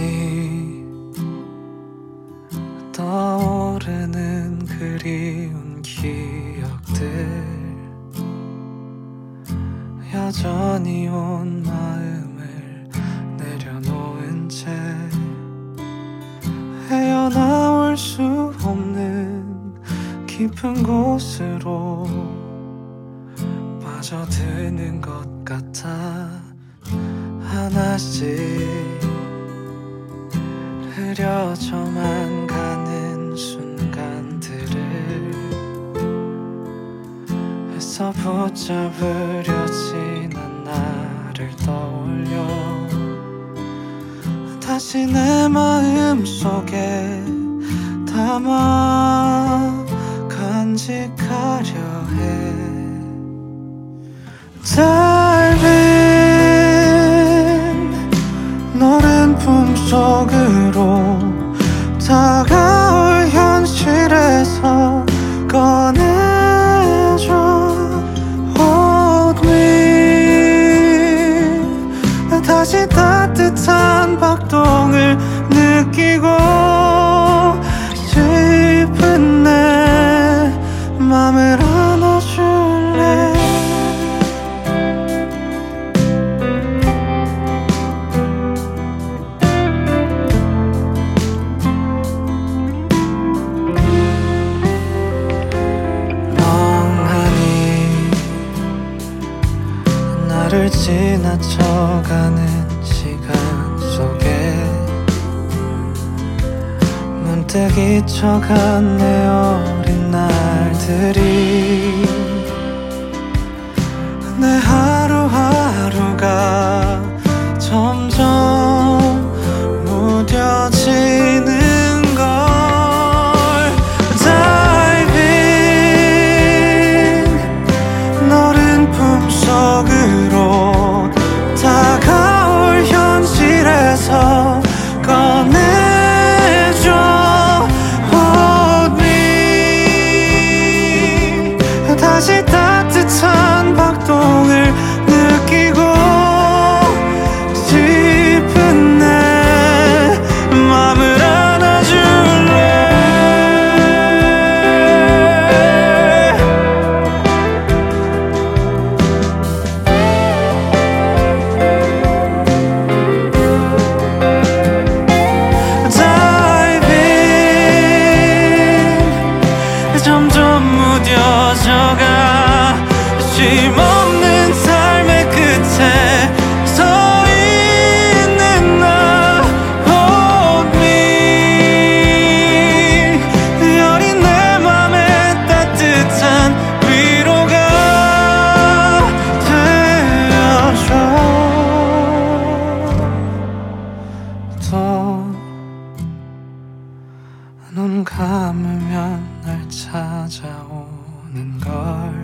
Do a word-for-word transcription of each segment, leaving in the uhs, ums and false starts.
다시 떠오르는 그리운 기억들, 여전히 온 마음을 내려놓은 채 헤어나올 수 없는 깊은 곳으로 빠져드는 것 같아. 하나씩 흐려져만 가는 순간들을 애써 붙잡으려 지난 나를 떠올려 다시 내 마음속에 담아 간직하려 해. Darling, 너른 품속으로 다가올 현실에서 꺼내줘. Hold me, 다시 따뜻한 박동을 느끼고 싶은 내 맘을 안아줄래. 나를 지나쳐가는 시간 속에 문득 잊혀간 내 어린 날들이 내 하루하루가 점점 무뎌지는 걸. Diving, 너른 품속으로 다가올 현실에서 꺼내줘. Hold me, 다시 따뜻한 박동을 느끼고 싶은 내 맘을 안아줄래. 점점 무뎌져가 쉼없는 삶의 끝에 서 있는 나. Hold me, 여린 내 맘에 따뜻한 위로가 되어줘. 또 눈 감으면 날 찾아오는 걸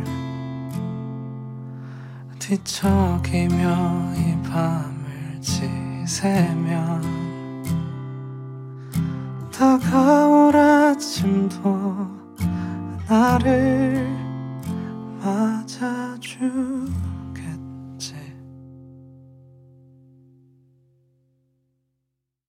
뒤척이며 이 밤을 지새면 다가올 아침도 나를